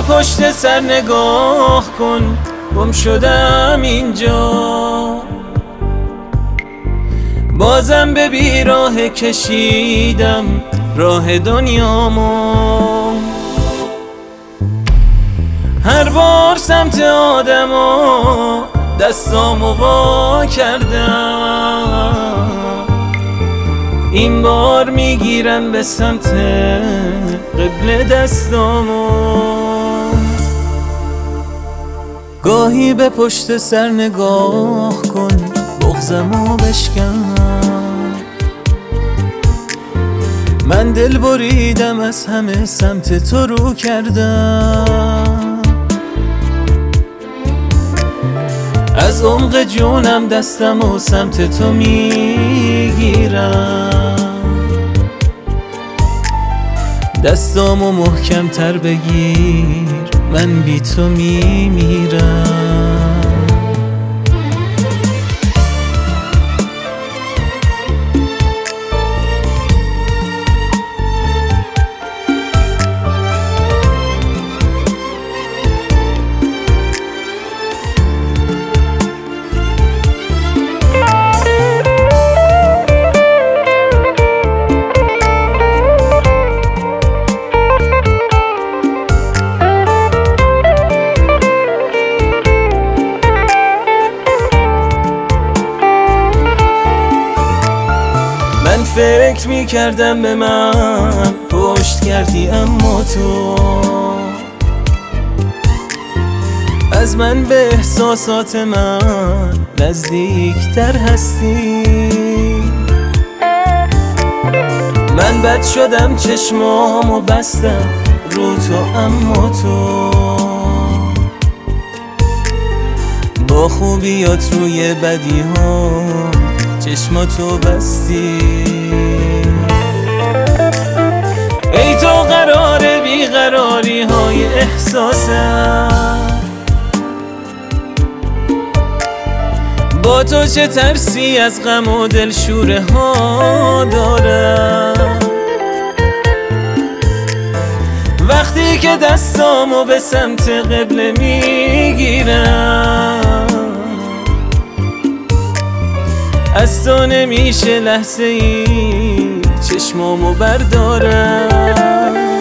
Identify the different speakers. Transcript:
Speaker 1: پشت سر نگاه کن، گم شدم اینجا. بازم به بیراه کشیدم راه دنیامو. هر بار سمت آدما دستامو وا کردم، این بار میگیرم به سمت قبله دستامو. گاهی به پشت سر نگاه کن، بغضمو بشکن. من دل بریدم از همه سمت تو رو کردم. از عمق جونم دستمو سمت تو میگیرم. دستامو محکم تر بگیر، من بی تو میمیرم. من فکر میکردم به من پشت کردی، اما تو از من به احساسات من نزدیکتر هستی. من بد شدم، چشمامو بستم رو تو، اما تو با خوبیات روی بدی ها چشماتو بستی. ای تو قرار بیقراری های احساسم، با تو چه ترسی از غم و دلشوره ها دارم. وقتی که دستامو به سمت قبله میگیرم، از تو نمیشه لحظه ای چشمامو بردارم.